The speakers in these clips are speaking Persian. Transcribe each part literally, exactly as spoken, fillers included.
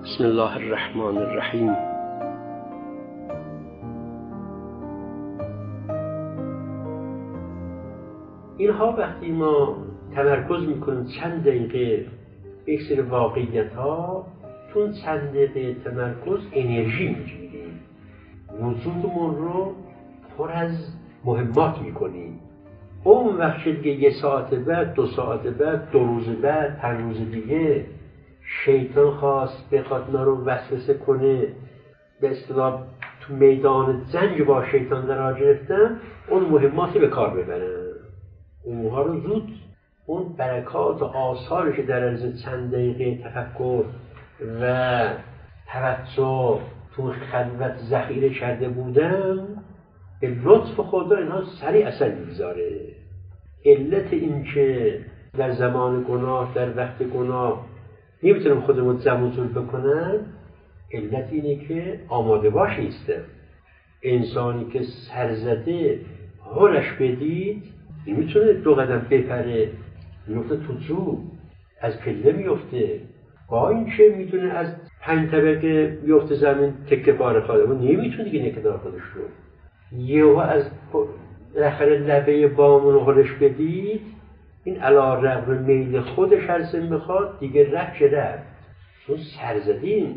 بسم الله الرحمن الرحیم. اینها وقتی ما تمرکز میکنیم چند دقیقه به یک سری واقعیت ها، چون چند دقیقه تمرکز انرژی میگیریم، وجودمون رو پر از مهمات میکنیم. اون وقت دیگه یه ساعت بعد، دو ساعت بعد، دو روز بعد، پنج روز دیگه شیطان خواست بخواد ما رو وسوسه کنه، به اصطلاح تو میدان جنگ با شیطان قرار گرفتن، اون مهمات به کار ببرن. اونها رو زود اون برکات و آثارش که در عرض چند دقیقه تفکر و توجه تو خلوت ذخیره کرده بودم، به لطف خدا اینها سریع اثر میگذاره. علت این که در زمان گناه، در وقت گناه نمیتونم خودمون جمع جور بکنم، علت اینه که آماده باش نیستم. انسانی که سرزده حالش بدید نمیتونه دو قدم بپره، میفته تو جو، از پله میفته. با این که میتونه از پنج طبقه میفته زمین، تکه پاره خواهد، اما نمیتونه دیگه نکدار خودش رو. یهو از رخر لبه بامون رو حالش بدید، این علی رغم میل خودش هرسن بخواد دیگه رفت که رفت، چون سرزدین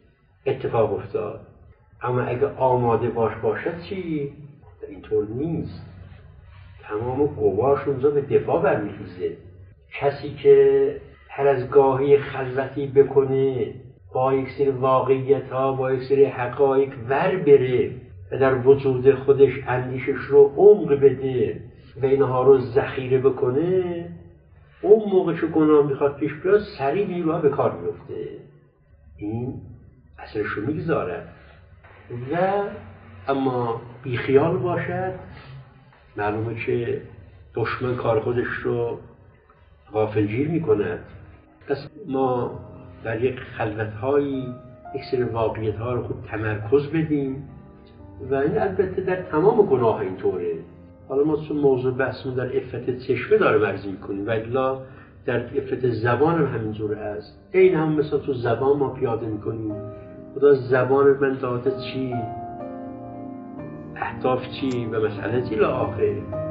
اتفاق افتاد. اما اگه آماده باش باشد چی؟ اینطور نیست. تمام قواش اونجا به دفاع برمیخیزه. کسی که هر از گاهی خلوتی بکنه، با یک سری واقعیت ها، با یک سری حقایق ور بره و در وجود خودش اندیشش رو عمق بده و اینها رو ذخیره بکنه، اون موقع که گناه میخواد پیش بیاد سریع نیروها به کار میفته، این اثرش رو میگذاره. و اما بیخیال باشد، معلومه که دشمن کار خودش رو غافلگیر میکند. پس ما در یک خلوت‌هایی یک سری واقعیت‌ها رو خود تمرکز بدیم و این البته در تمام گناه اینطوره. حالا ما چون موضوع بحثمون در عفت چشمه داره مرزی میکنیم و الا در عفت زبان هم همینجور هست. این هم مثلا تو زبان ما پیاده میکنیم، خدا زبان من داده چی، اهداف چی و مسئله چی لاآخر.